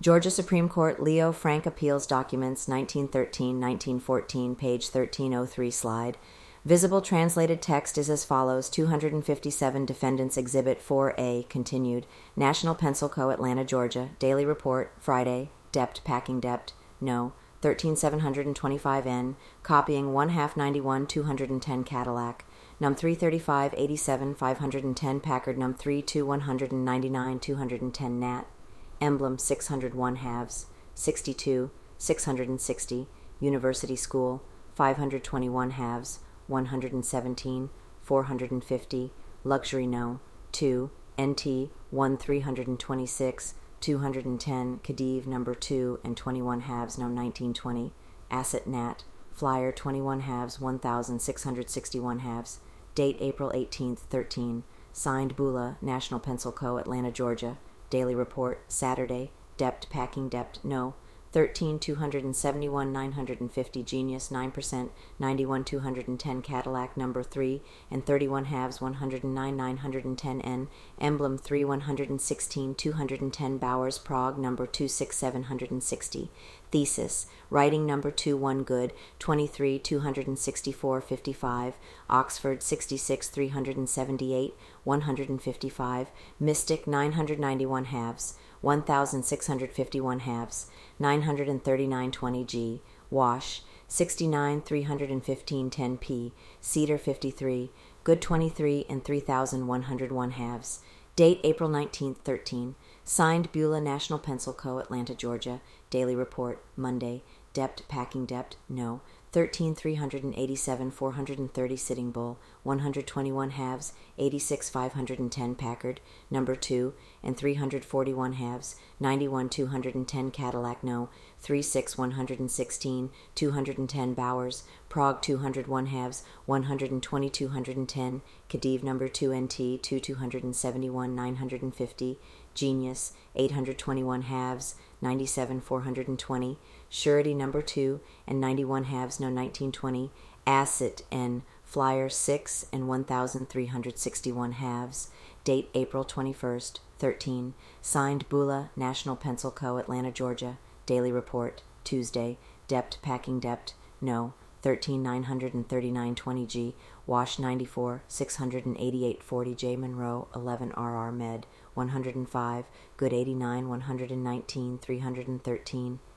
Georgia Supreme Court Leo Frank Appeals Documents 1913-1914, page 1303 slide. Visible translated text is as follows: 257 Defendants Exhibit 4A, continued. National Pencil Co., Atlanta, Georgia. Daily Report, Friday. Dept, packing dept. No. 13725N. Copying 1/2 91 210 Cadillac. Num 335 87 510 Packard. Num 3 2 199 210 Nat. Emblem 601 halves. 62 660. University School 521 halves. 117 450. Luxury No. 2 NT 1 326 210 Khedive number 2 and 21 halves. No. 1920. Asset Nat. Flyer 21 halves 1661 halves. Date April 18th, 13. Signed Bula, National Pencil Co., Atlanta, Georgia. Daily Report, Saturday. Dept, packing dept. No. 13 271 950 Genius 9% 91 210 Cadillac number 3 and 31 halves 109 910 N. Emblem 3 116 210 Bowers Prague number 26 760. Thesis Writing number 2 1 Good 23 264 55. Oxford 66 378 155. Mystic 991 halves 1651 halves. 939.20 G. Wash 69 315 10 P. Cedar 53. Good 23 and 3101 halves. Date April 19th, 13. Signed Beulah National Pencil Co., Atlanta, Georgia. Daily Report, Monday. Dept, packing dept. No. 13 387 430 Sitting Bull. 121 halves. 86 510 Packard. Number 2 and 341 halves. 91 210 Cadillac. No. 36 116 210 Bowers. Prague 201 halves. 120 210 Khedive number 2 NT 2 271 950. Genius 821 halves. 97 420. Surety number 2 and 91 halves. No. 1920. Asset N. Flyer 6 and 1361 halves. Date April 21st, 13. Signed Bula National Pencil Co., Atlanta, Georgia. Daily Report, Tuesday. Dept, packing dept. No. 13 939.20 G. Wash 94 688.40 J. Monroe 11 RR Med 105. Good 89 119 313.